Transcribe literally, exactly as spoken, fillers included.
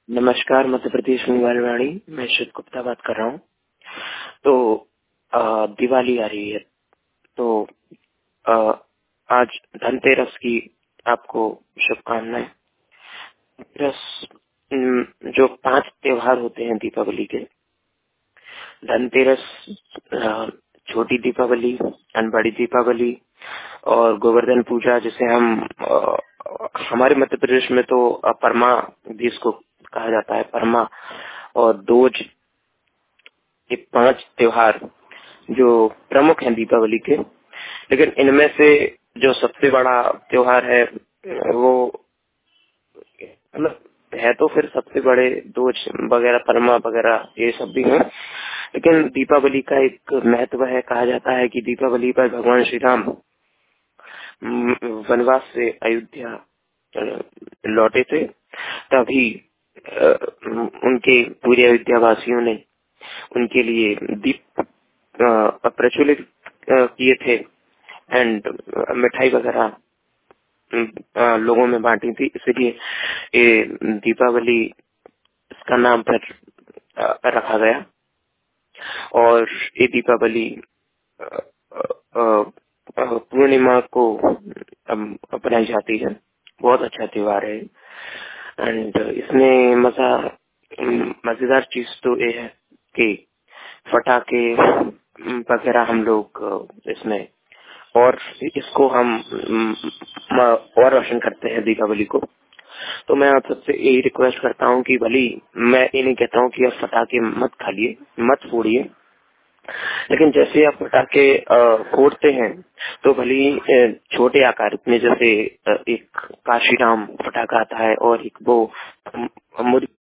नमस्कार, मध्य प्रदेश निवारवाणी, मैं श्वेत गुप्ता बात कर रहा हूँ। तो आ, दिवाली आ रही है, तो आ, आज धनतेरस की आपको शुभकामनाएं। धनतेरस न, जो पांच त्योहार होते हैं दीपावली के, धनतेरस, आ, छोटी दीपावली, बड़ी दीपावली और गोवर्धन पूजा, जिसे हम आ, हमारे मध्य प्रदेश में तो परमा भी इसको कहा जाता है, परमा और दोज। ये पांच त्योहार जो प्रमुख हैं दीपावली के, लेकिन इनमें से जो सबसे बड़ा त्योहार है वो मतलब है तो फिर सबसे बड़े दोज वगैरह, परमा वगैरह ये सब भी हैं, लेकिन दीपावली का एक महत्व है। कहा जाता है कि दीपावली पर भगवान श्री राम वनवास से अयोध्या लौटे थे, तभी उनके पूरे अयोध्या वासियों ने उनके लिए दीप प्रज्वलित किए थे एंड मिठाई वगैरह लोगों में बांटी थी। इसलिए ये दीपावली इसका नाम पर रखा गया और ये दीपावली पूर्णिमा को अपनाई जाती है। बहुत अच्छा त्योहार है एंड इसमें मजा मजेदार चीज तो ये है कि फटाके वगैरह हम लोग इसमें और इसको हम और रोशन करते हैं दीपावली को। तो मैं आप सबसे यही रिक्वेस्ट करता हूँ कि भली मैं ये नहीं कहता हूँ कि आप फटाके मत खाइए, मत फोड़िए, लेकिन जैसे आप पटाखे फोड़ते हैं तो भली छोटे आकार में, जैसे एक काशीराम पटाखा आता है और एक वो